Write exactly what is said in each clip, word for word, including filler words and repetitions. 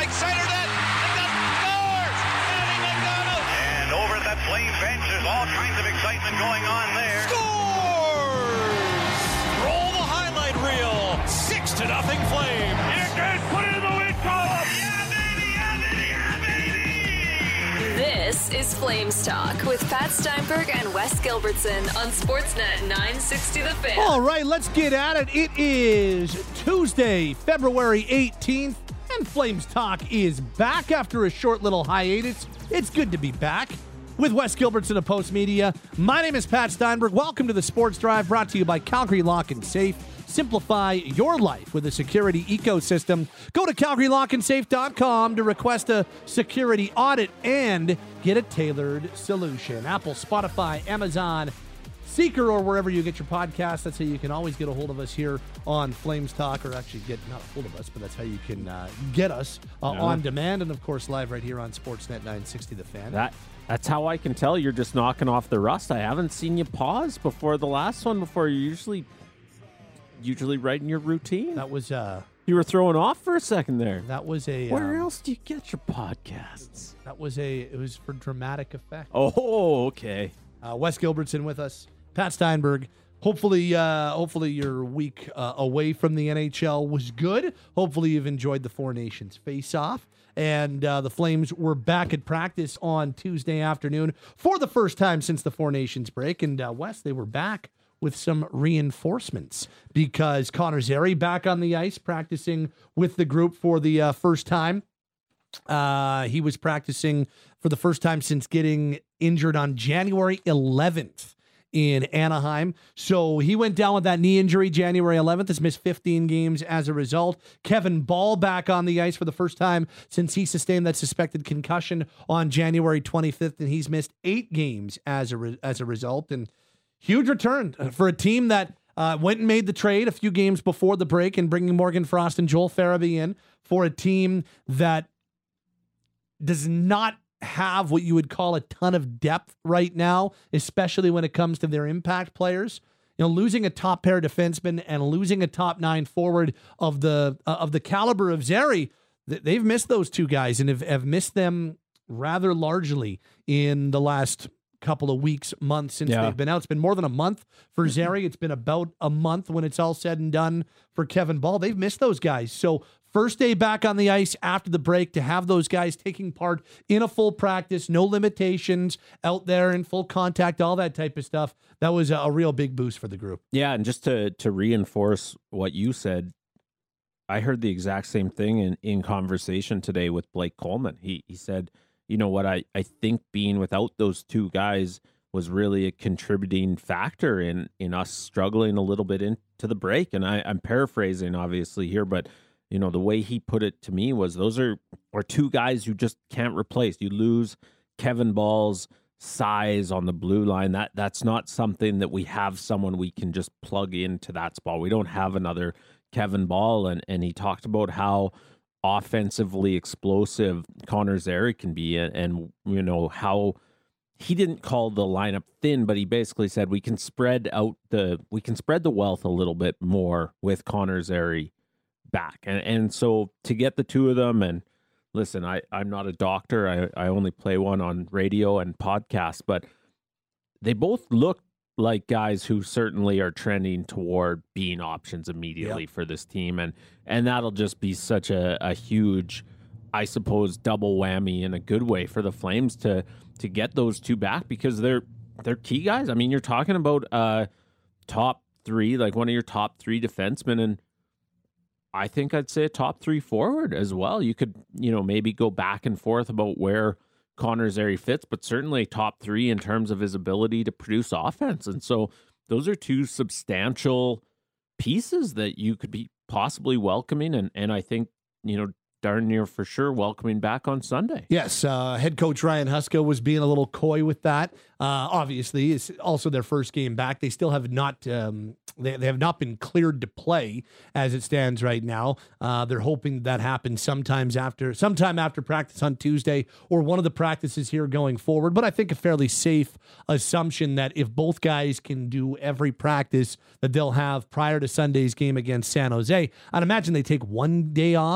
right center net. McDonald scores! Matty McDonald! And over at that Flame bench, there's all kinds of excitement going on there. Scores! Roll the highlight reel. Six to nothing Flame. Here goes, put it in the win column. Yeah, baby, yeah, baby, yeah, baby. This is Flames Talk with Pat Steinberg and Wes Gilbertson on Sportsnet nine sixty The Fan. All right, let's get at it. It is Tuesday, February eighteenth, and Flames Talk is back after a short little hiatus. It's good to be back with Wes Gilbertson of Post Media. My name is Pat Steinberg. Welcome to the Sports Drive, brought to you by Calgary Lock and Safe. Simplify your life with a security ecosystem. Go to calgary lock and safe dot com to request a security audit and get a tailored solution. Apple, Spotify, Amazon, Seeker, or wherever you get your podcasts. That's how you can always get a hold of us here on Flames Talk, or actually get not a hold of us, but that's how you can uh, get us uh, yeah. on demand, and of course live right here on Sportsnet nine sixty The Fan. That that's how I can tell you're just knocking off the rust. I haven't seen you pause before the last one. Before you usually usually right in your routine. That was uh, you were throwing off for a second there. that was a Where um, else do you get your podcasts? that was a it was for dramatic effect. Oh, okay. Uh, Wes Gilbertson with us, Pat Steinberg. Hopefully, uh, hopefully your week uh, away from the N H L was good. Hopefully, you've enjoyed the Four Nations face-off. And uh, the Flames were back at practice on Tuesday afternoon for the first time since the Four Nations break. And uh, Wes, they were back with some reinforcements because Connor Zary back on the ice practicing with the group for the uh, first time. Uh, he was practicing for the first time since getting injured on January eleventh in Anaheim. So he went down with that knee injury January eleventh, has missed fifteen games as a result. Kevin Ball back on the ice for the first time since he sustained that suspected concussion on January twenty-fifth, and he's missed eight games as a, re- as a result. And huge return for a team that uh, went and made the trade a few games before the break and bringing Morgan Frost and Joel Farabee in for a team that does not have what you would call a ton of depth right now, especially when it comes to their impact players. You know, losing a top pair defenseman and losing a top nine forward of the uh, of the caliber of Zary, th- they've missed those two guys and have, have missed them rather largely in the last couple of weeks, months since Yeah. they've been out. It's been more than a month for Zary. It's been about a month when it's all said and done for Kevin Ball. They've missed those guys. So first day back on the ice after the break to have those guys taking part in a full practice, no limitations, out there in full contact, all that type of stuff. That was a, a real big boost for the group. Yeah, and just to to reinforce what you said, I heard the exact same thing in, in conversation today with Blake Coleman. He he said, you know what, I, I think being without those two guys was really a contributing factor in, in us struggling a little bit into the break. And I, I'm paraphrasing, obviously, here, but, you know, the way he put it to me was those are, are two guys you just can't replace. You lose Kevin Ball's size on the blue line. That That's not something that we have someone we can just plug into that spot. We don't have another Kevin Ball. And, and he talked about how offensively explosive Connor Zary can be, and, and you know how he didn't call the lineup thin, but he basically said we can spread out the we can spread the wealth a little bit more with Connor Zary back, and and so to get the two of them, and listen, I I'm not a doctor, I I only play one on radio and podcast, but they both look like guys who certainly are trending toward being options immediately yep. for this team. And and that'll just be such a, a huge, I suppose, double whammy in a good way for the Flames to to get those two back, because they're they're key guys. I mean, you're talking about uh top three, like one of your top three defensemen, and I think I'd say a top three forward as well. You could, you know, maybe go back and forth about where Connor Zary fits, but certainly top three in terms of his ability to produce offense. And so those are two substantial pieces that you could be possibly welcoming. And, and I think, you know, darn near for sure welcoming back on Sunday. Yes, uh, head coach Ryan Huska was being a little coy with that. Uh, obviously, it's also their first game back. They still have not um, they, they have not been cleared to play as it stands right now. Uh, they're hoping that happens sometimes after sometime after practice on Tuesday or one of the practices here going forward. But I think a fairly safe assumption that if both guys can do every practice that they'll have prior to Sunday's game against San Jose, I'd imagine they take one day off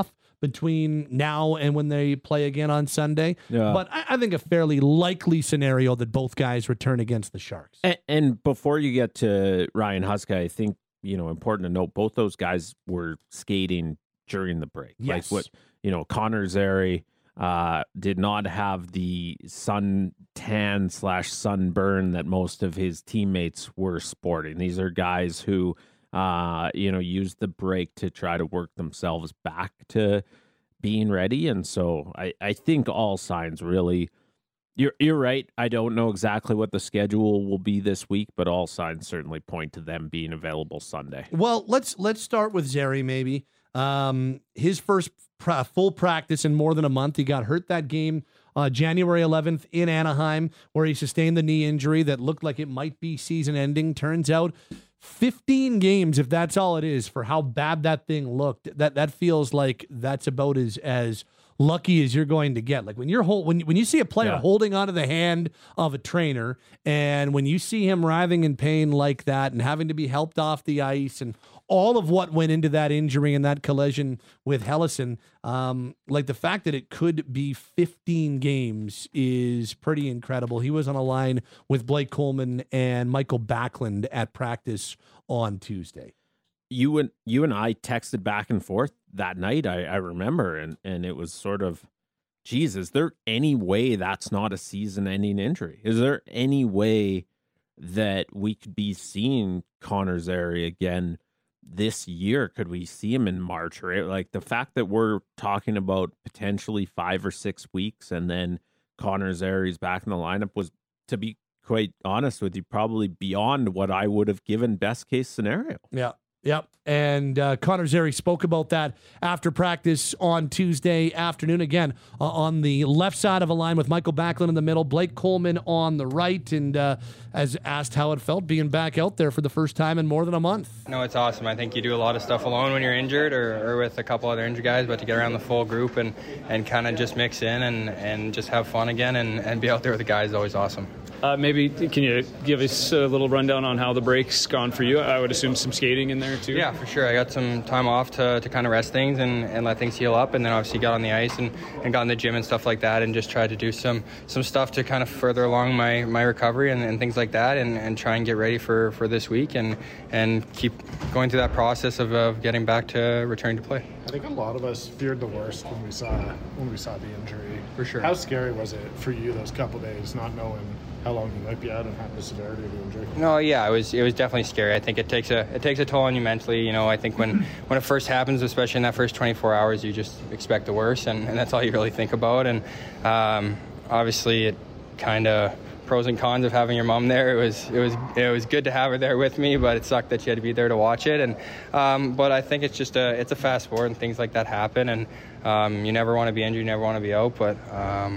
between now and when they play again on Sunday. Yeah. But I, I think a fairly likely scenario that both guys return against the Sharks. And, and before you get to Ryan Huska, I think, you know, important to note, both those guys were skating during the break. Yes. Like what, you know, Connor Zary uh, did not have the sun tan slash sunburn that most of his teammates were sporting. These are guys who, uh, you know, used the break to try to work themselves back to being ready. And so I, I think all signs really, you're, you're right. I don't know exactly what the schedule will be this week, but all signs certainly point to them being available Sunday. Well, let's let's start with Zary maybe. Um, his first pra- full practice in more than a month. He got hurt that game uh, January eleventh in Anaheim, where he sustained the knee injury that looked like it might be season-ending. Turns out fifteen games, if that's all it is, for how bad that thing looked. That that feels like that's about as as lucky as you're going to get. Like when you're hold, when when you see a player Yeah. holding onto the hand of a trainer, and when you see him writhing in pain like that and having to be helped off the ice, and all of what went into that injury and that collision with Helleson, um, like the fact that it could be fifteen games is pretty incredible. He was on a line with Blake Coleman and Michael Backlund at practice on Tuesday. You and you and I texted back and forth that night. I, I remember, and and it was sort of, geez, is there any way that's not a season-ending injury? Is there any way that we could be seeing Connor Zary again this year? Could we see him in March? Or like the fact that we're talking about potentially five or six weeks, and then Connor Zary's back in the lineup was, to be quite honest with you, probably beyond what I would have given best case scenario. Yeah. Yep. And uh, Connor Zary spoke about that after practice on Tuesday afternoon. Again, uh, on the left side of a line with Michael Backlund in the middle, Blake Coleman on the right, and uh, as asked how it felt being back out there for the first time in more than a month. No, it's awesome. I think you do a lot of stuff alone when you're injured, or, or with a couple other injured guys, but to get around the full group and, and kind of just mix in and, and just have fun again and, and be out there with the guys is always awesome. Uh, maybe can you give us a little rundown on how the break's gone for you? I would assume some skating in there too. Yeah, for sure. I got some time off to, to kind of rest things and, and let things heal up, and then obviously got on the ice and, and got in the gym and stuff like that, and just tried to do some some stuff to kind of further along my, my recovery and, and things like that, and, and try and get ready for, for this week and and keep going through that process of, of getting back to returning to play. I think a lot of us feared the worst when we saw when we saw the injury. For sure. How scary was it for you those couple days, not knowing how long you might be out and the severity of the injury? No, yeah, it was it was definitely scary. I think it takes a it takes a toll on you mentally. You know, I think when, when it first happens, especially in that first twenty-four hours, you just expect the worst, and, and that's all you really think about. And um, obviously, it kind of pros and cons of having your mom there. It was it was it was good to have her there with me, but it sucked that she had to be there to watch it. And um, but I think it's just a it's a fast sport, and things like that happen, and um, you never want to be injured, you never want to be out, but. Um,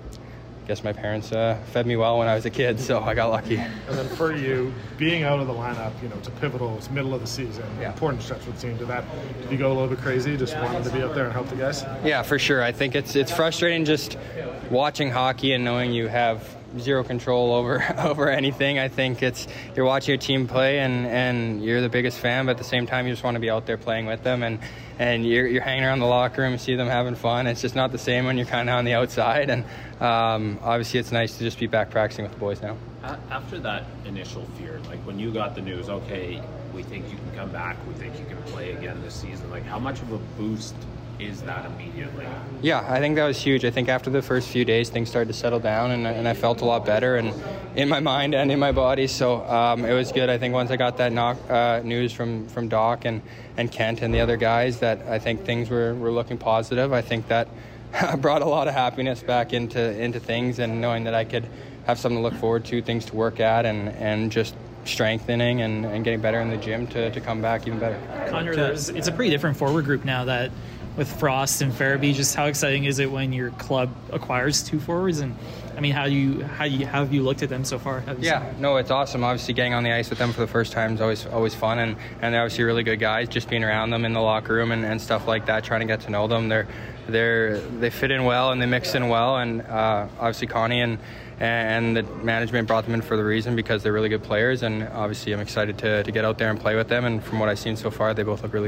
I guess my parents uh, fed me well when I was a kid, so I got lucky. And then for you, being out of the lineup, you know, it's a pivotal, it's middle of the season, Yeah. important stretch with the team. Did that, did you go a little bit crazy, just wanting to be out there and help the guys? Yeah, for sure. I think it's it's frustrating just watching hockey and knowing you have zero control over over anything. I think it's you're watching your team play and, and you're the biggest fan, but at the same time you just want to be out there playing with them, and and you're you're hanging around the locker room and see them having fun. It's just not the same when you're kind of on the outside, and um, obviously it's nice to just be back practicing with the boys now. After that initial fear, like when you got the news, okay, we think you can come back, we think you can play again this season, like how much of a boost is that immediately? Yeah, I think that was huge. I think after the first few days, things started to settle down, and, and I felt a lot better, and in my mind and in my body. So um, it was good. I think once I got that knock, uh, news from, from Doc and, and Kent and the other guys, that I think things were, were looking positive. I think that brought a lot of happiness back into into things, and knowing that I could have something to look forward to, things to work at, and, and just strengthening and, and getting better in the gym to, to come back even better. Connor, there's, it's a pretty different forward group now that with Frost and Farabee. Just how exciting is it when your club acquires two forwards? And I mean, how do you how you how have you looked at them so far? Yeah, no, it's awesome. Obviously, getting on the ice with them for the first time is always always fun, and, and they're obviously really good guys. Just being around them in the locker room and, and stuff like that, trying to get to know them. They're they're they fit in well and they mix in well, and uh, obviously Connie and and the management brought them in for the reason, because they're really good players, and obviously I'm excited to to get out there and play with them. And from what I've seen so far, they both look really good.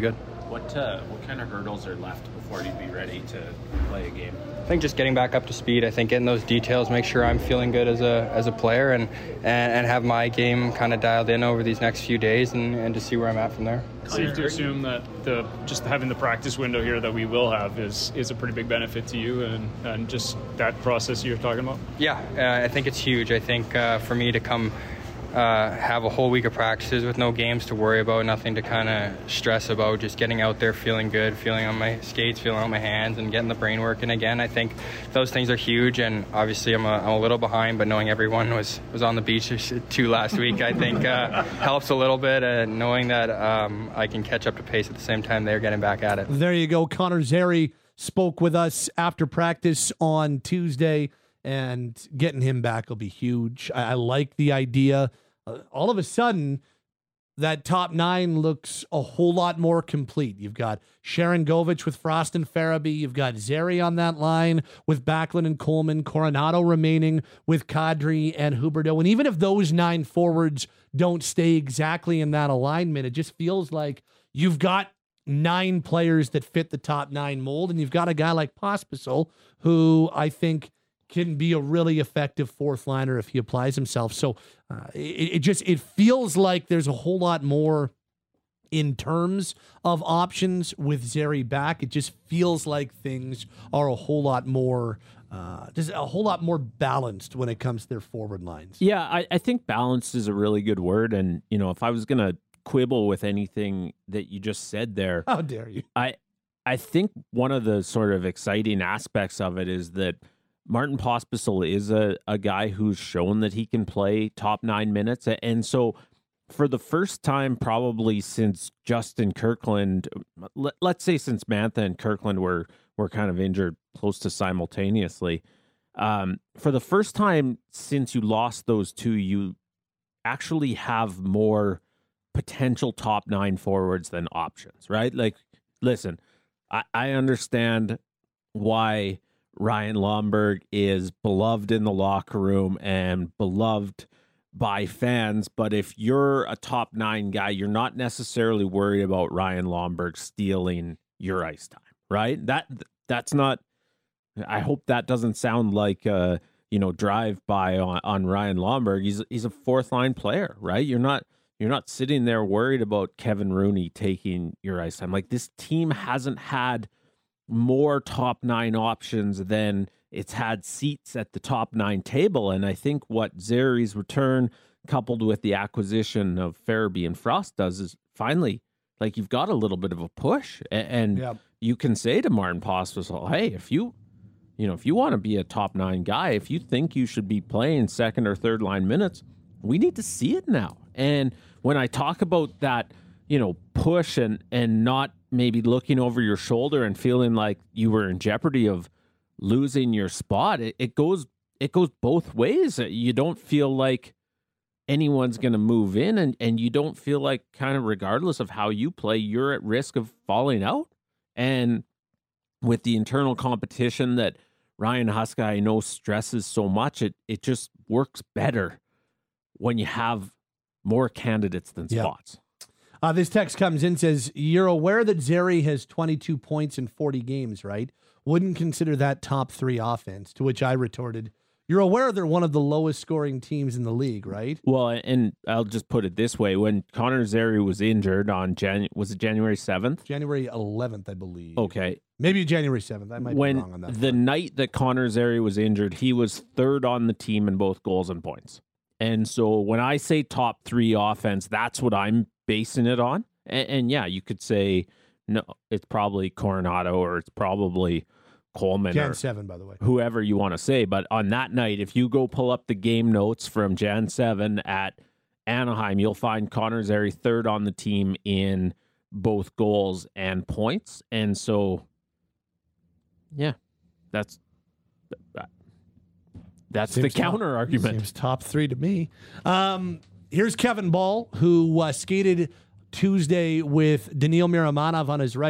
What uh, what kind of hurdles are left before you'd be ready to play a game? I think just getting back up to speed. I think getting those details, make sure I'm feeling good as a as a player, and and, and have my game kind of dialed in over these next few days, and, and to see where I'm at from there. Safe to assume that the just having the practice window here that we will have is is a pretty big benefit to you, and, and just that process you're talking about? Yeah, uh, I think it's huge. I think uh, for me to come uh, have a whole week of practices with no games to worry about, nothing to kind of stress about, just getting out there feeling good, feeling on my skates, feeling on my hands, and getting the brain working again. I think those things are huge, and obviously I'm a, I'm a little behind, but knowing everyone was, was on the beach too last week, I think uh, helps a little bit, and knowing that um, I can catch up to pace at the same time they're getting back at it. There you go. Connor Zary spoke with us after practice on Tuesday, and getting him back will be huge. I, I like the idea. Uh, all of a sudden, that top nine looks a whole lot more complete. You've got Sharon Govich with Frost and Farabee. You've got Zary on that line with Backlund and Coleman. Coronado remaining with Kadri and Huberdeau. And even if those nine forwards don't stay exactly in that alignment, it just feels like you've got nine players that fit the top nine mold, and you've got a guy like Pospisil who I think can be a really effective fourth liner if he applies himself. So uh, it, it just, it feels like there's a whole lot more in terms of options with Zary back. It just feels like things are a whole lot more, uh, just a whole lot more balanced when it comes to their forward lines. Yeah, I, I think balanced is a really good word. And, you know, if I was going to quibble with anything that you just said there, how dare you? I, I think one of the sort of exciting aspects of it is that Martin Pospisil is a, a guy who's shown that he can play top nine minutes. And so for the first time, probably since Justin Kirkland, let, let's say since Mantha and Kirkland were, were kind of injured close to simultaneously, um, for the first time since you lost those two, you actually have more potential top nine forwards than options, right? Like, listen, I, I understand why Ryan Lomberg is beloved in the locker room and beloved by fans, but if you're a top nine guy, you're not necessarily worried about Ryan Lomberg stealing your ice time, right? That that's not. I hope that doesn't sound like a, you know, drive by on, on Ryan Lomberg. He's he's a fourth line player, right? You're not you're not sitting there worried about Kevin Rooney taking your ice time. Like, this team hasn't had more top nine options than it's had seats at the top nine table. And I think what Zary's return, coupled with the acquisition of Farabee and Frost, does is finally, like, you've got a little bit of a push, and, and yep. you can say to Martin Pospisil, hey, if you, you know, if you want to be a top nine guy, if you think you should be playing second or third line minutes, we need to see it now. And when I talk about that, you know, push and, and not maybe looking over your shoulder and feeling like you were in jeopardy of losing your spot, it, it goes it goes both ways. You don't feel like anyone's going to move in, and, and you don't feel like, kind of regardless of how you play, you're at risk of falling out. And with the internal competition that Ryan Huska, I know, stresses so much, it it just works better when you have more candidates than yep. spots. Uh, this text comes in, says, you're aware that Zary has twenty-two points in forty games, right? Wouldn't consider that top three offense, to which I retorted, you're aware they're one of the lowest scoring teams in the league, right? Well, and I'll just put it this way. When Connor Zary was injured on, Jan- was it January seventh? January eleventh, I believe. Okay. Maybe January seventh. I might when be wrong on that. The one. night that Connor Zary was injured, he was third on the team in both goals and points. And so when I say top three offense, that's what I'm basing it on. And, and yeah, you could say, no, it's probably Coronado, or it's probably Coleman. Jan or seven, by the way. Whoever you want to say. But on that night, if you go pull up the game notes from Jan seven at Anaheim, you'll find Connor Zary third on the team in both goals and points. And so, yeah, that's... That, That's seems the counter top, argument. Seems top three to me. Um, here's Kevin Ball, who uh, skated Tuesday with Daniil Miramanov on his right.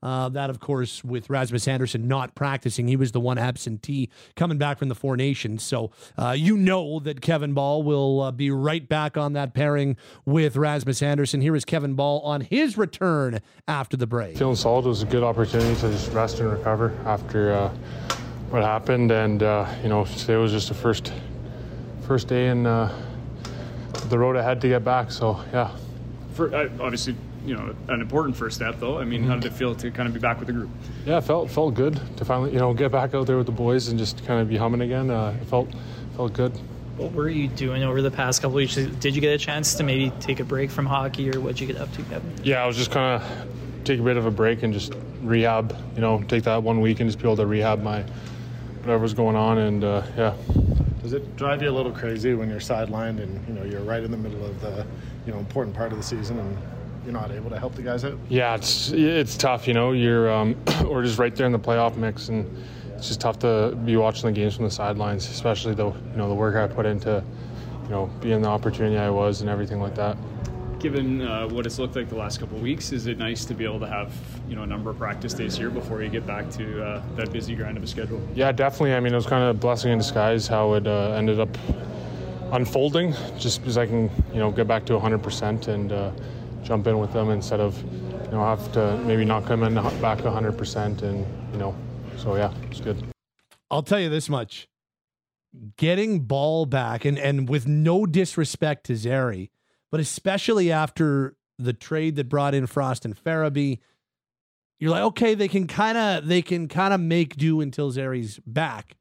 Uh, that, of course, with Rasmus Andersson not practicing, he was the one absentee coming back from the Four Nations. So uh, you know that Kevin Ball will uh, be right back on that pairing with Rasmus Andersson. Here is Kevin Ball on his return after the break. Feeling solid. It was a good opportunity to just rest and recover after uh, what happened. And, uh, you know, today was just the first, first day in uh, the road ahead to get back. So, yeah. For, uh, obviously, you know, an important first step, though. I mean, mm-hmm. How did it feel to kind of be back with the group? Yeah, it felt felt good to finally, you know, get back out there with the boys and just kind of be humming again. Uh, it felt felt good. What were you doing over the past couple of weeks? Did you get a chance to maybe take a break from hockey, or what'd you get up to, Kevin? Yeah, I was just kind of take a bit of a break and just rehab. You know, take that one week and just be able to rehab my whatever's going on. And uh, yeah. Does it drive you a little crazy when you're sidelined and you know you're right in the middle of the you know important part of the season and you're not able to help the guys out? Yeah, it's it's tough. You know, you're um, we're just right there in the playoff mix, and it's just tough to be watching the games from the sidelines, especially the you know the work I put into you know being the opportunity I was and everything like that. Given uh, what it's looked like the last couple of weeks, is it nice to be able to have you know a number of practice days here before you get back to uh, that busy grind of a schedule? Yeah, definitely. I mean, it was kind of a blessing in disguise how it uh, ended up unfolding, just because I can you know get back to one hundred percent and uh, jump in with them instead of you know have to maybe not come in back to one hundred percent, and you know so yeah, it's good. I'll tell you this much: getting Ball back, and and with no disrespect to Zary, but especially after the trade that brought in Frost and Farabee, you're like, okay, they can kind of they can kind of make do until Zary's back.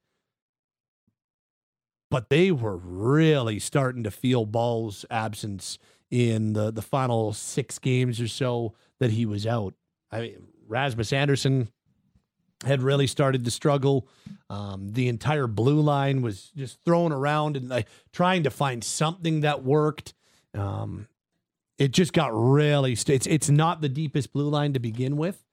But they were really starting to feel Ball's absence in the, the final six games or so that he was out. I mean, Rasmus Andersson had really started to struggle. Um, the entire blue line was just thrown around and like trying to find something that worked. Um, it just got really, st- it's, it's not the deepest blue line to begin with.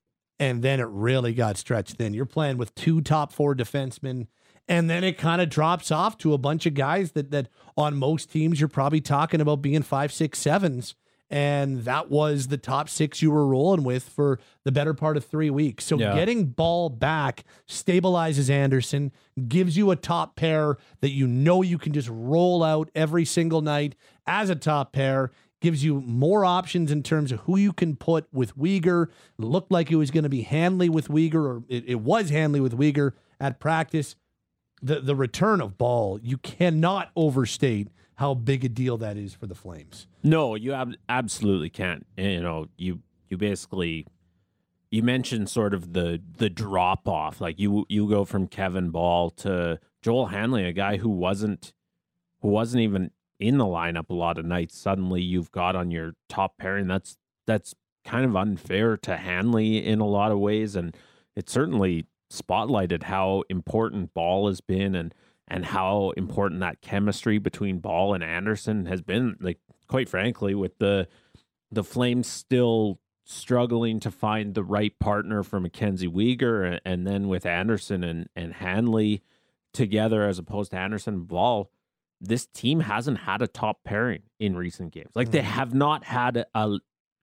And then it really got stretched thin. You're playing with two top four defensemen. And then it kind of drops off to a bunch of guys that that on most teams you're probably talking about being five, six, sevens. And that was the top six you were rolling with for the better part of three weeks. So yeah. Getting Ball back stabilizes Andersson, gives you a top pair that you know you can just roll out every single night as a top pair, gives you more options in terms of who you can put with Weegar. It looked like it was going to be Hanley with Weegar, or it, it was Hanley with Weegar at practice. The the return of Ball, you cannot overstate how big a deal that is for the Flames. No, you ab- absolutely can't. You know, you you basically you mentioned sort of the the drop off. Like you you go from Kevin Ball to Joel Hanley, a guy who wasn't who wasn't even in the lineup a lot of nights. Suddenly you've got on your top pairing. That's that's kind of unfair to Hanley in a lot of ways, and it certainly spotlighted how important Ball has been and and how important that chemistry between Ball and Andersson has been. Like, quite frankly, with the the Flames still struggling to find the right partner for Mackenzie Weegar, and then with Andersson and, and Hanley together as opposed to Andersson and Ball, this team hasn't had a top pairing in recent games. Like, they have not had a, a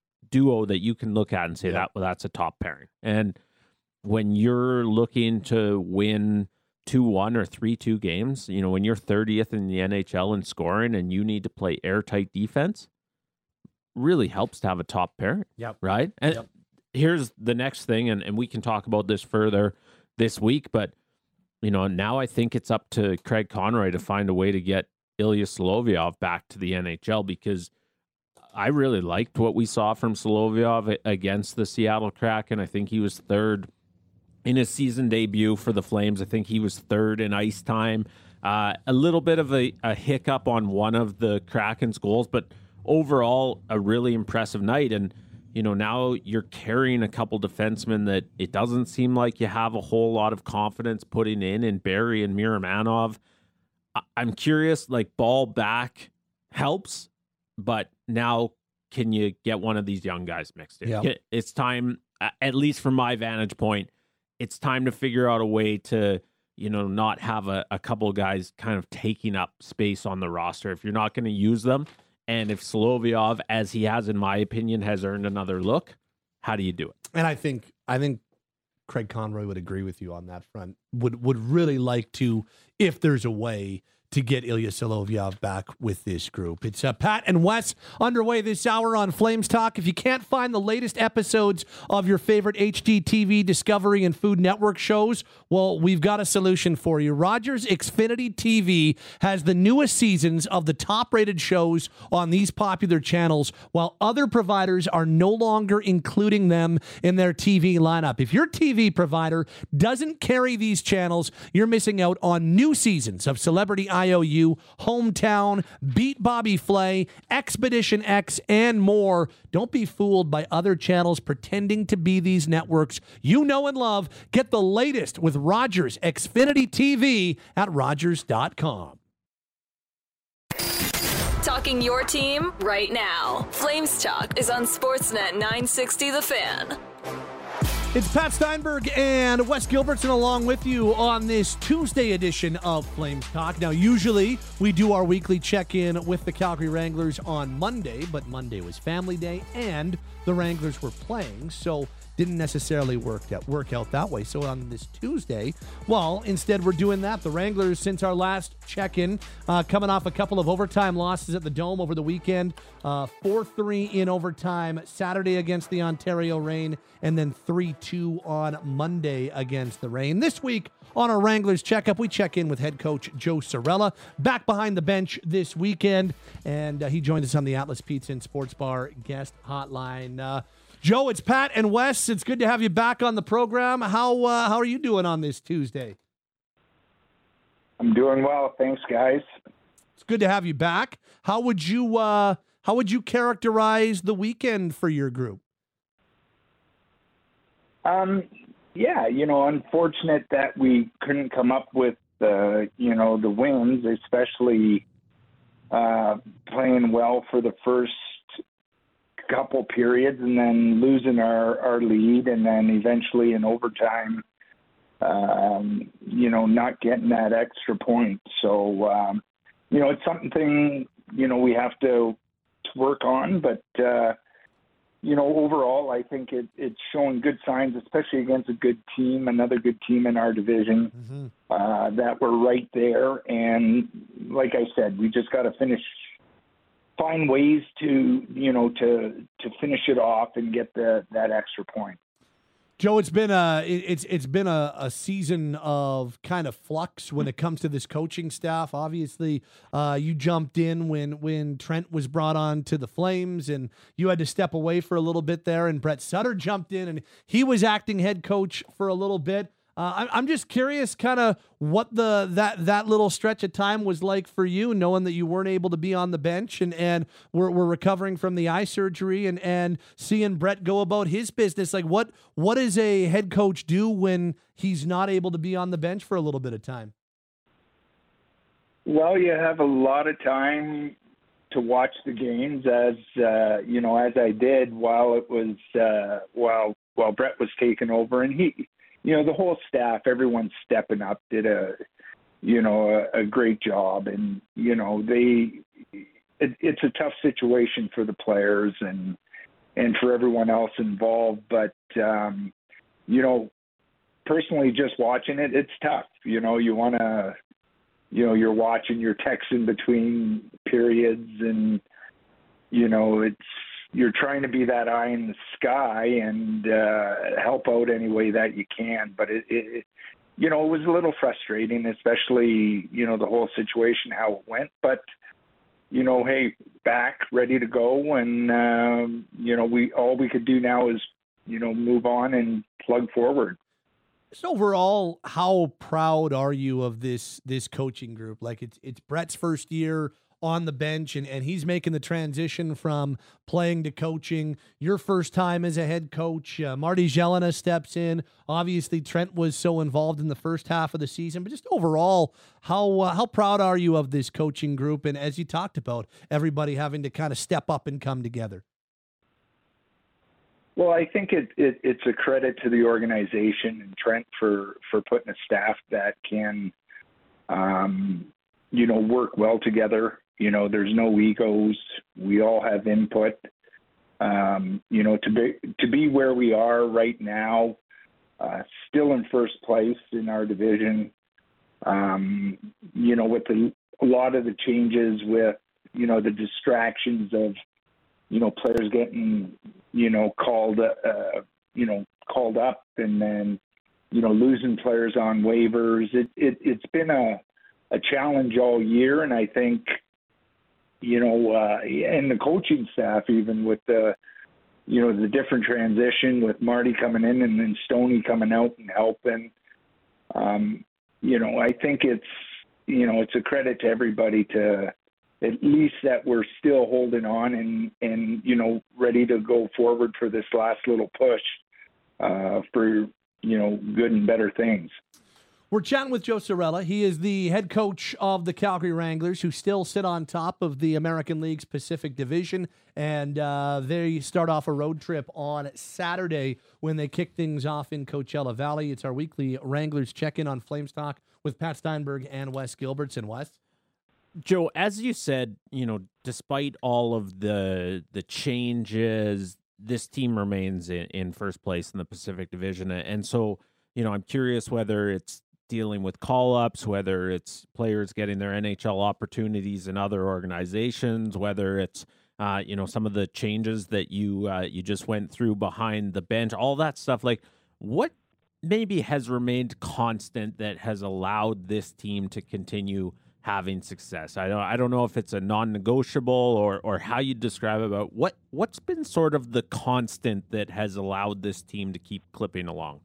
duo that you can look at and say, yeah. that well, that's a top pairing. And when you're looking to win two one or three two games, you know, when you're thirtieth in the N H L in scoring and you need to play airtight defense, really helps to have a top pairing. Yep. Right? And yep. Here's the next thing, and, and we can talk about this further this week, but, you know, now I think it's up to Craig Conroy to find a way to get Ilya Solovyov back to the N H L, because I really liked what we saw from Solovyov against the Seattle Kraken. I think he was third in his season debut for the Flames. I think he was third in ice time. Uh, a little bit of a, a hiccup on one of the Kraken's goals, but overall, a really impressive night. And, you know, now you're carrying a couple defensemen that it doesn't seem like you have a whole lot of confidence putting in, in Barrie and Miramanov. I- I'm curious, like, Ball back helps, but now can you get one of these young guys mixed in? Yep. It's time, at least from my vantage point, it's time to figure out a way to, you know, not have a, a couple of guys kind of taking up space on the roster if you're not going to use them. And if Solovyov, as he has, in my opinion, has earned another look, how do you do it? And I think I think Craig Conroy would agree with you on that front. Would would really like to, if there's a way, to get Ilya Solovyov back with this group. It's uh, Pat and Wes underway this hour on Flames Talk. If you can't find the latest episodes of your favorite H D T V, Discovery, and Food Network shows, well, we've got a solution for you. Rogers Xfinity T V has the newest seasons of the top-rated shows on these popular channels, while other providers are no longer including them in their T V lineup. If your T V provider doesn't carry these channels, you're missing out on new seasons of Celebrity I O U, Hometown, Beat Bobby Flay, Expedition X, and more. Don't be fooled by other channels pretending to be these networks you know and love. Get the latest with Rogers Xfinity T V at Rogers dot com. Talking your team right now. Flames Talk is on Sportsnet nine sixty The Fan. It's Pat Steinberg and Wes Gilbertson along with you on this Tuesday edition of Flames Talk. Now, usually we do our weekly check-in with the Calgary Wranglers on Monday, but Monday was Family Day and the Wranglers were playing, so didn't necessarily work that work out that way. So on this Tuesday, well, instead we're doing that. The Wranglers, since our last check-in, uh, coming off a couple of overtime losses at the Dome over the weekend, uh, four three in overtime Saturday against the Ontario Reign, and then three two on Monday against the Reign. This week on our Wranglers checkup, we check in with head coach Joe Cirella, back behind the bench this weekend, and uh, he joined us on the Atlas Pizza and Sports Bar guest hotline. Uh, Joe, it's Pat and Wes. It's good to have you back on the program. How uh, how are you doing on this Tuesday? I'm doing well, thanks, guys. It's good to have you back. How would you uh, how would you characterize the weekend for your group? Um, yeah, you know, unfortunate that we couldn't come up with uh, you know the wins, especially uh, playing well for the first couple periods and then losing our, our lead, and then eventually in overtime, um, you know, not getting that extra point. So, um, you know, it's something, you know, we have to, to work on, but, uh, you know, overall, I think it, it's showing good signs, especially against a good team, another good team in our division, mm-hmm. uh, that we're right there. And like I said, we just got to finish find ways to, you know, to to finish it off and get the that extra point. Joe, it's been a it's it's been a, a season of kind of flux when it comes to this coaching staff. Obviously, uh, you jumped in when when Trent was brought on to the Flames, and you had to step away for a little bit there. And Brett Sutter jumped in, and he was acting head coach for a little bit. Uh, I'm just curious, kind of what the that that little stretch of time was like for you, knowing that you weren't able to be on the bench and and we're, we're recovering from the eye surgery, and and seeing Brett go about his business. Like, what what does a head coach do when he's not able to be on the bench for a little bit of time? Well, you have a lot of time to watch the games, as uh, you know, as I did while it was uh, while while Brett was taking over, and he. You know, the whole staff, everyone stepping up, did a, you know, a, a great job. And, you know, they, it, it's a tough situation for the players and, and for everyone else involved. But, um, you know, personally, just watching it, it's tough. You know, you want to, you know, you're watching, you're texting between periods, and, you know, it's, you're trying to be that eye in the sky and uh, help out any way that you can. But, it, it, you know, it was a little frustrating, especially, you know, the whole situation, how it went. But, you know, hey, back, ready to go. And, um, you know, we all we could do now is, you know, move on and plug forward. So overall, how proud are you of this this coaching group? Like, it's it's Brett's first year on the bench, and, and he's making the transition from playing to coaching. Your first time as a head coach, uh, Marty Jelena steps in. Obviously, Trent was so involved in the first half of the season, but just overall, how uh, how proud are you of this coaching group? And as you talked about, everybody having to kind of step up and come together. Well, I think it, it it's a credit to the organization and Trent for, for putting a staff that can, um, you know, work well together. You know, there's no egos. We all have input. Um, you know, to be to be where we are right now, uh, still in first place in our division. Um, you know, with the, a lot of the changes with, you know, the distractions of, you know, players getting, you know, called, uh, you know, called up and then, you know, losing players on waivers. It, it, it's been a, a challenge all year. And I think, you know, uh, and the coaching staff, even with the, you know, the different transition with Marty coming in and then Stoney coming out and helping, um, you know, I think it's, you know, it's a credit to everybody to at least that we're still holding on and, and, you know, ready to go forward for this last little push uh, for, you know, good and better things. We're chatting with Joe Cirella. He is the head coach of the Calgary Wranglers, who still sit on top of the American League's Pacific Division. And uh, they start off a road trip on Saturday when they kick things off in Coachella Valley. It's our weekly Wranglers check-in on Flames Talk with Pat Steinberg and Wes Gilbertson. Wes? Joe, as you said, you know, despite all of the the changes, this team remains in, in first place in the Pacific Division. And so, you know, I'm curious whether it's dealing with call-ups, whether it's players getting their N H L opportunities in other organizations, whether it's, uh, you know, some of the changes that you uh, you just went through behind the bench, all that stuff. Like, what maybe has remained constant that has allowed this team to continue having success? I don't I don't know if it's a non-negotiable or or how you describe it, but what what's been sort of the constant that has allowed this team to keep clipping along?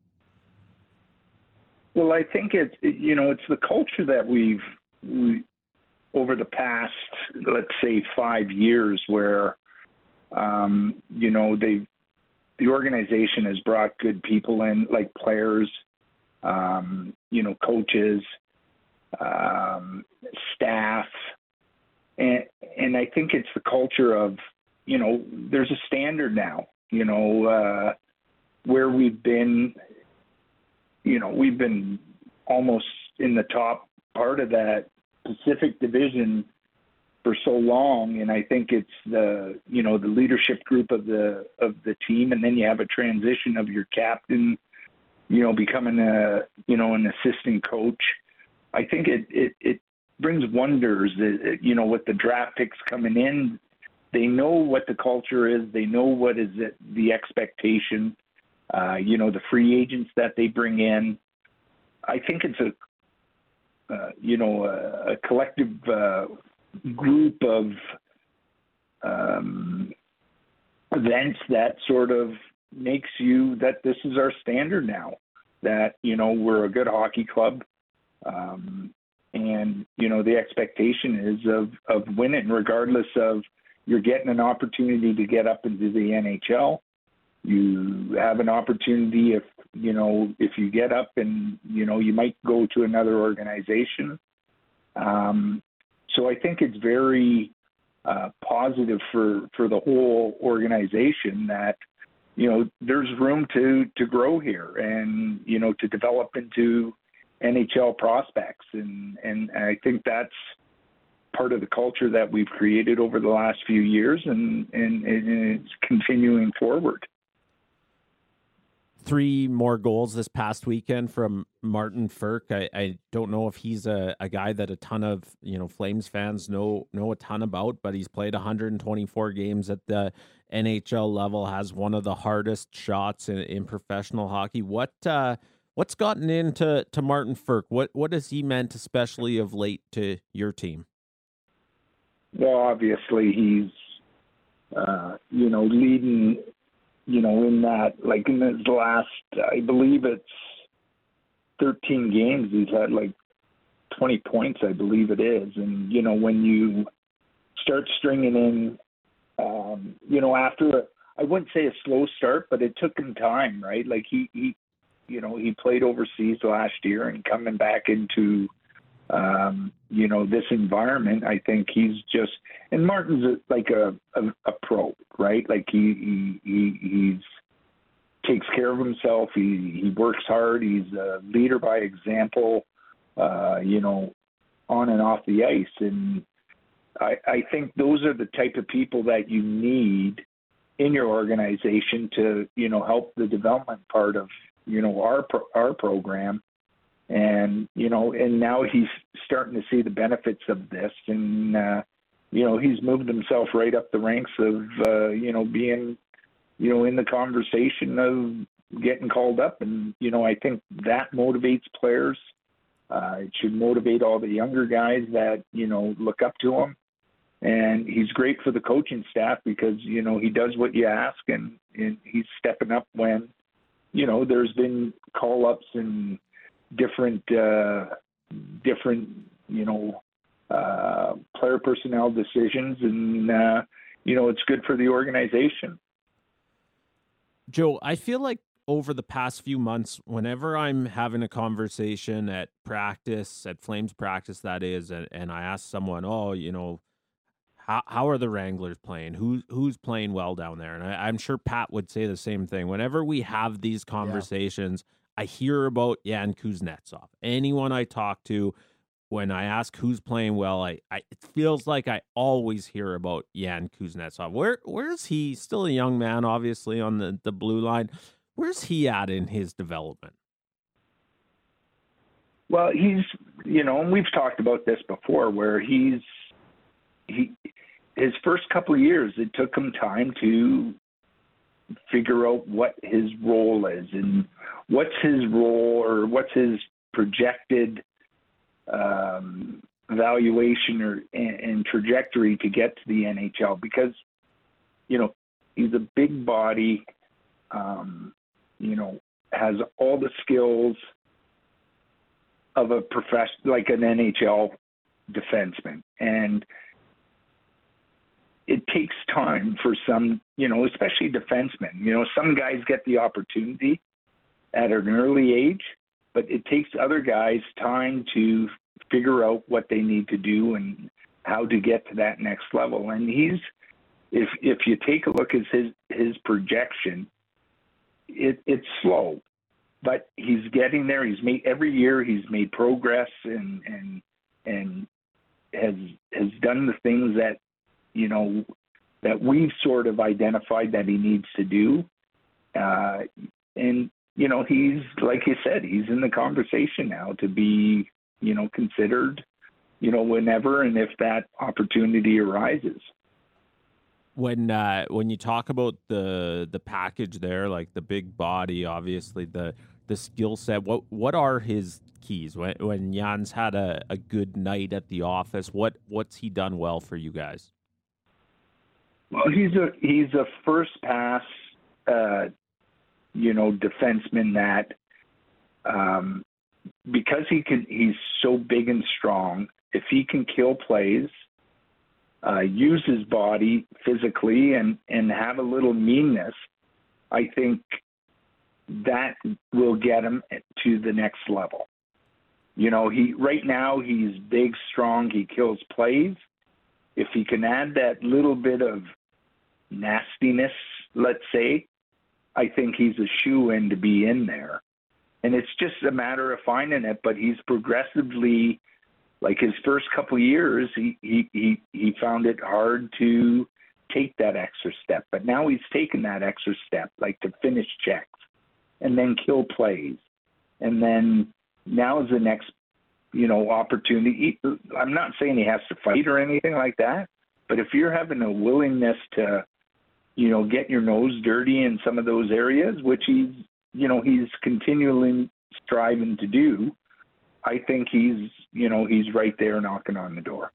Well, I think it's, you know, it's the culture that we've, we, over the past, let's say, five years where, um, you know, they, the organization has brought good people in, like players, um, you know, coaches, um, staff. And, and I think it's the culture of, you know, there's a standard now, you know, uh, where we've been, you know, we've been almost in the top part of that Pacific Division for so long. And I think it's the, you know, the leadership group of the, of the team. And then you have a transition of your captain, you know, becoming a, you know, an assistant coach. I think it, it, it brings wonders that, you know, with the draft picks coming in, they know what the culture is. They know what is it, the expectation. Uh, you know, the free agents that they bring in. I think it's a, uh, you know, a, a collective uh, group of um, events that sort of makes you that this is our standard now, that, you know, we're a good hockey club. Um, and, you know, the expectation is of, of winning, regardless of you're getting an opportunity to get up into the N H L. You have an opportunity if, you know, if you get up and, you know, you might go to another organization. Um, so I think it's very uh, positive for, for the whole organization that, you know, there's room to, to grow here and, you know, to develop into N H L prospects. And, and I think that's part of the culture that we've created over the last few years, and, and, and it's continuing forward. Three more goals this past weekend from Martin Frk. I, I don't know if he's a, a guy that a ton of, you know, Flames fans know know a ton about, but he's played one hundred twenty-four games at the N H L level, has one of the hardest shots in, in professional hockey. What uh, what's gotten into to Martin Frk? What what has he meant, especially of late, to your team? Well, obviously he's uh, you know, leading. You know, in that, like in his last, I believe it's thirteen games, he's had like twenty points, I believe it is. And, you know, when you start stringing in, um, you know, after, a, I wouldn't say a slow start, but it took him time, right? Like he, he, you know, he played overseas last year and coming back into, um, you know, this environment, I think he's just, and Martin's a, like a, a, a pro, right? Like he, he, he, he's takes care of himself. He, he works hard. He's a leader by example, uh, you know, on and off the ice. And I, I think those are the type of people that you need in your organization to, you know, help the development part of, you know, our pro- our program. And, you know, and now he's starting to see the benefits of this. And, uh, you know, he's moved himself right up the ranks of, uh, you know, being, you know, in the conversation of getting called up. And, you know, I think that motivates players. Uh, it should motivate all the younger guys that, you know, look up to him. And he's great for the coaching staff because, you know, he does what you ask, and, and he's stepping up when, you know, there's been call-ups and different, uh, different, you know, uh, player personnel decisions. And, uh, you know, it's good for the organization. Joe, I feel like over the past few months, whenever I'm having a conversation at practice, at Flames practice, that is, and, and I ask someone, oh, you know, how how are the Wranglers playing? Who's who's playing well down there? And I, I'm sure Pat would say the same thing. Whenever we have these conversations, yeah. I hear about Jan Kuznetsov. Anyone I talk to, when I ask who's playing well, I, I it feels like I always hear about Jan Kuznetsov. Where where's he? Still a young man, obviously, on the, the blue line. Where's he at in his development? Well, he's, you know, and we've talked about this before, where he's, he, his first couple of years, it took him time to figure out what his role is and what's his role or what's his projected um, evaluation or and, and trajectory to get to the N H L, because, you know, he's a big body, um, you know, has all the skills of a profession, like an N H L defenseman. And it takes time for some, you know, especially defensemen. You know, some guys get the opportunity at an early age, but it takes other guys time to figure out what they need to do and how to get to that next level. And he's, if if you take a look at his his projection, it, it's slow, but he's getting there. He's made every year. He's made progress and and and has has done the things that, you know, that we've sort of identified that he needs to do. Uh, and, you know, he's, like you said, he's in the conversation now to be, you know, considered, you know, whenever and if that opportunity arises. When uh, when you talk about the the package there, like the big body, obviously the the skill set, what what are his keys? When when Jan's had a, a good night at the office, what what's he done well for you guys? Well, he's a he's a first pass, uh, you know, defenseman that, um, because he can, he's so big and strong. If he can kill plays, uh, use his body physically, and and have a little meanness, I think that will get him to the next level. You know, he right now he's big, strong. He kills plays. If he can add that little bit of nastiness, let's say, I think he's a shoe-in to be in there. And it's just a matter of finding it, but he's progressively, like his first couple of years, he, he, he, he found it hard to take that extra step. But now he's taken that extra step, like to finish checks and then kill plays. And then now is the next, you know, opportunity. I'm not saying he has to fight or anything like that, but if you're having a willingness to, you know, get your nose dirty in some of those areas, which he's, you know, he's continually striving to do, I think he's, you know, he's right there knocking on the door.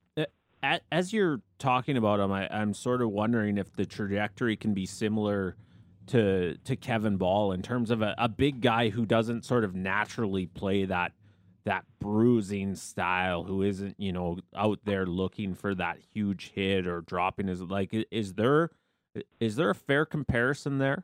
As you're talking about him, I, I'm sort of wondering if the trajectory can be similar to to Kevin Ball in terms of a, a big guy who doesn't sort of naturally play that that bruising style, who isn't, you know, out there looking for that huge hit or dropping his, like, is there is there a fair comparison there?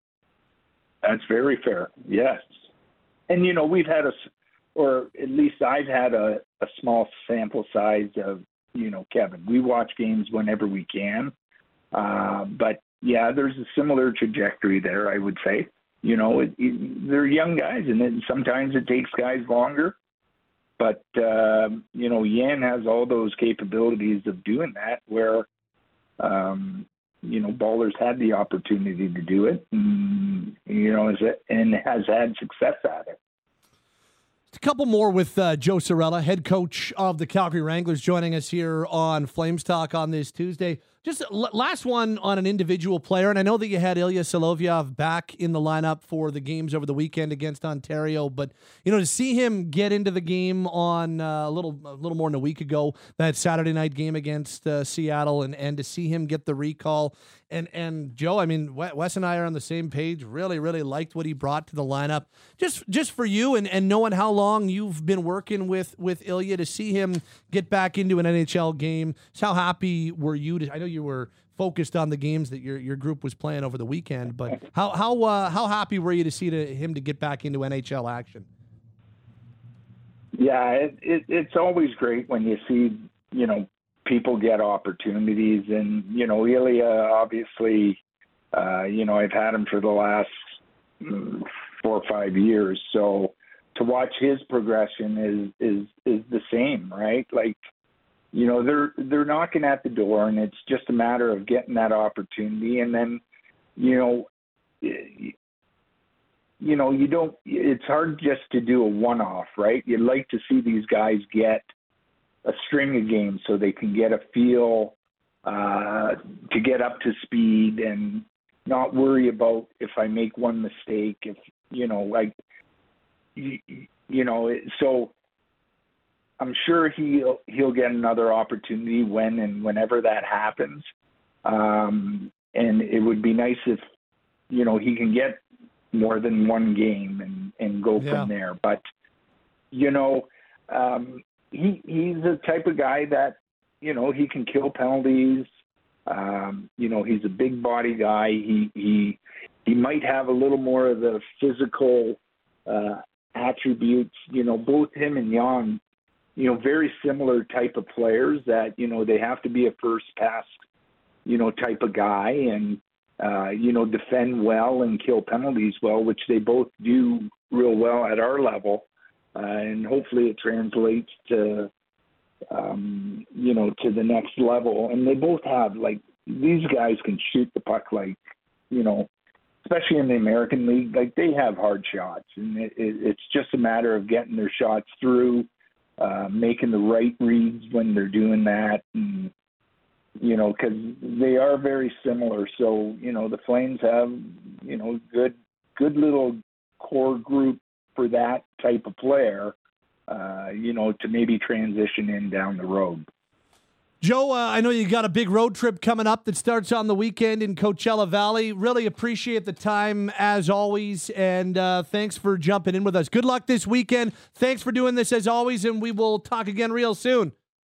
That's very fair. Yes. And, you know, we've had a, or at least I've had a, a small sample size of, you know, Kevin. We watch games whenever we can. Uh, but yeah, there's a similar trajectory there, I would say. You know, it, it, they're young guys, and it, sometimes it takes guys longer. But, uh, you know, Jan has all those capabilities of doing that where, um, you know, Baller's had the opportunity to do it, and, you know, and has had success at it. A couple more with uh, Joe Cirella, head coach of the Calgary Wranglers, joining us here on Flames Talk on this Tuesday. Just l- last one on an individual player, and I know that you had Ilya Solovyov back in the lineup for the games over the weekend against Ontario, but you know, to see him get into the game on uh, a little a little more than a week ago, that Saturday night game against uh, Seattle, and and to see him get the recall, and and Joe, I mean, Wes and I are on the same page. Really, really liked what he brought to the lineup. Just just for you, and and knowing how long you've been working with with Ilya, to see him get back into an N H L game, so how happy were you to? I know you were focused on the games that your your group was playing over the weekend, but how how uh, how happy were you to see to, him to get back into N H L action? Yeah, it, it, it's always great when you see, you know, people get opportunities, and you know, Ilya, obviously, uh, you know, I've had him for the last mm, four or five years, so to watch his progression is is is the same, right? Like, you know, they're they're knocking at the door, and it's just a matter of getting that opportunity. And then, you know, you know, you don't. It's hard just to do a one-off, right? You'd like to see these guys get a string of games so they can get a feel, uh, to get up to speed, and not worry about if I make one mistake. If you know, like, you, you know, so. I'm sure he'll he'll get another opportunity when and whenever that happens, um, and it would be nice if, you know, he can get more than one game and, and go yeah. from there. But you know, um, he he's the type of guy that, you know, he can kill penalties. Um, you know, he's a big body guy. He he he might have a little more of the physical uh, attributes. You know, both him and Jan, you know, very similar type of players that, you know, they have to be a first pass, you know, type of guy, and, uh, you know, defend well and kill penalties well, which they both do real well at our level. Uh, and hopefully it translates to, um, you know, to the next level. And they both have, like, these guys can shoot the puck, like, you know, especially in the American League, like, they have hard shots. And it, it, it's just a matter of getting their shots through, Uh, making the right reads when they're doing that, and, you know, because they are very similar. So, you know, the Flames have, you know, good, good little core group for that type of player, uh, you know, to maybe transition in down the road. Joe, uh, I know you got a big road trip coming up that starts on the weekend in Coachella Valley. Really appreciate the time as always, and uh, thanks for jumping in with us. Good luck this weekend. Thanks for doing this as always, and we will talk again real soon.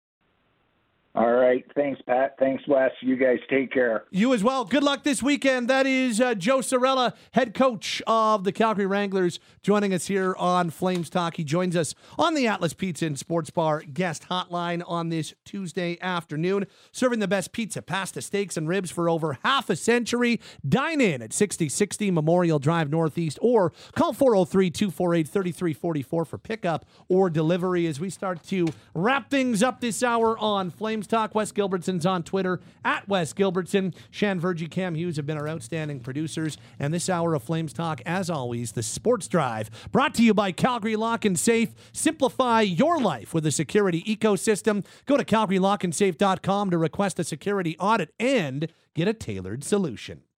All right. Thanks, Pat. Thanks, Wes. You guys take care. You as well. Good luck this weekend. That is uh, Joe Cirella, head coach of the Calgary Wranglers, joining us here on Flames Talk. He joins us on the Atlas Pizza and Sports Bar guest hotline on this Tuesday afternoon, serving the best pizza, pasta, steaks, and ribs for over half a century. Dine in at sixty sixty Memorial Drive Northeast, or call four oh three, two four eight, three three four four for pickup or delivery as we start to wrap things up this hour on Flames Talk. Wes Gilbertson's on Twitter at Wes Gilbertson. Shan Virgie, Cam Hughes have been our outstanding producers. And this hour of Flames Talk, as always, the Sports Drive, brought to you by Calgary Lock and Safe. Simplify your life with a security ecosystem. Go to calgary lock and safe dot com to request a security audit and get a tailored solution.